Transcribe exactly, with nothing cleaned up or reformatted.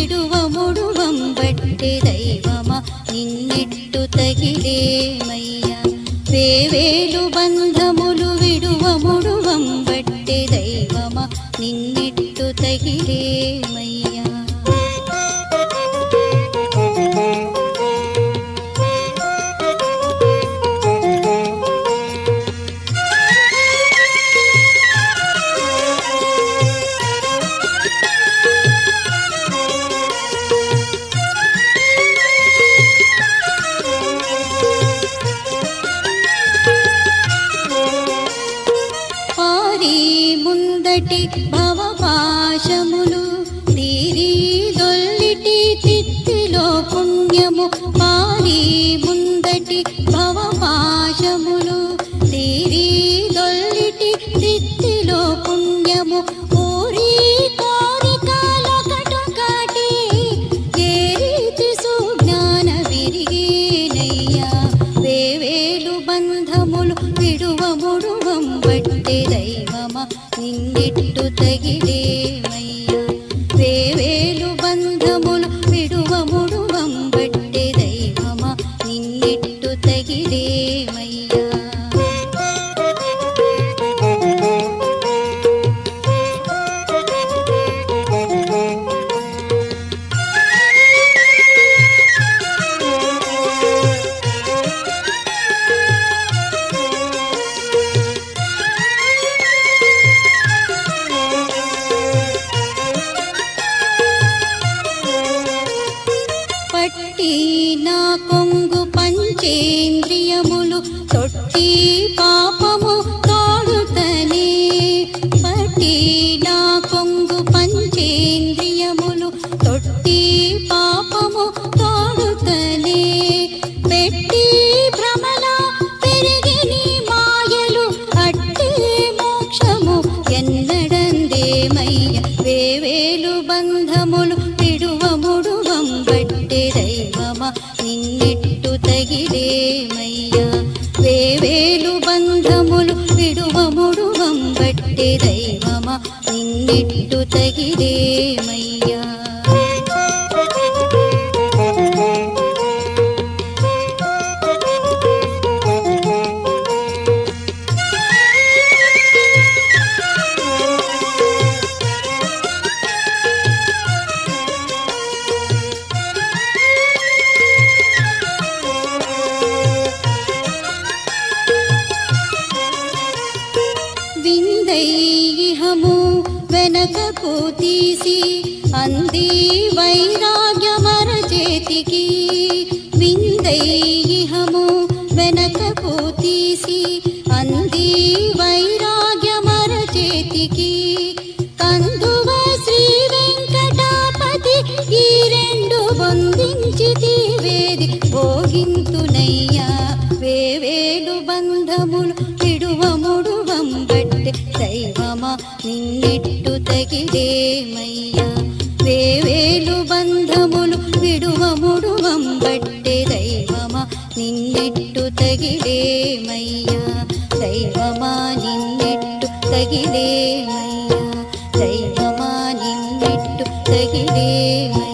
విడువ ముడువం బట్టె దైవమా నిన్నెట్టు తగిలేమయ్యా వేవేలు బంధములు విడువ ముడువం బట్టె దైవమా నిన్నెట్టు తగిలేమయ్యా ముందటి భవపాశములు తీరి దొల్లిటి తిత్తిలో పుణ్యము పారి ముందటి భవపాశములు తీరి దొల్లిటి తిత్తిలో పుణ్యము ఊరి కోరికలొకటు కాటి ఏ రీతి సుజ్ఞాన విరిగేనయ్యా వేవేలు బంధములు విడువ ముడువం బట్టె దైవమా నిన్నెట్టు తగిలేమయ్యా వేవేలు బంధములు విడువ ముడువం బట్టె దైవమా నిన్నెట్టు తగిలేమయ్యా పట్టి నా కొంగు పంచేంద్రియములు తొట్టి పాపము తోడుతనే పట్టి నా కొంగు పంచేంద్రియములు తొట్టి పాపము తోడుతనే పెట్టి భ్రమల పెరిగిని మాయలు అట్టే మోక్షము ఎన్నడందేమయ్య వేవేలు బంధములు విడువ ముడువం బట్టె దైవమా నిన్నెట్టు తగిలేమయ్యా వేవేలు బంధములు విడువ ముడువం బట్టె దైవమా నిన్నెట్టు తగిలేమయ్యా విందైహము వెనకకు తీసి అంది వైరాగ్యమర చేతికి విందైహము వెనకకు తీసి అంది వైరాగ్యమర చేతికి కందువ శ్రీ వెంకటాపతి ఈ రెండు పొందించి వేది భోగింతునయ్యా వేవేలు బంధములు విడువ ముడువం బట్టె దైవమా నిన్నెట్టు తగిలేమయ్యా వేవేలు బంధములు విడువ ముడువం బట్టె దైవమా నిన్నెట్టు తగిలేమయ్యా దైవమా నిన్నెట్టు తగిలేమయ్యా దైవమా నిన్నెట్టు తగిలేమయ్యా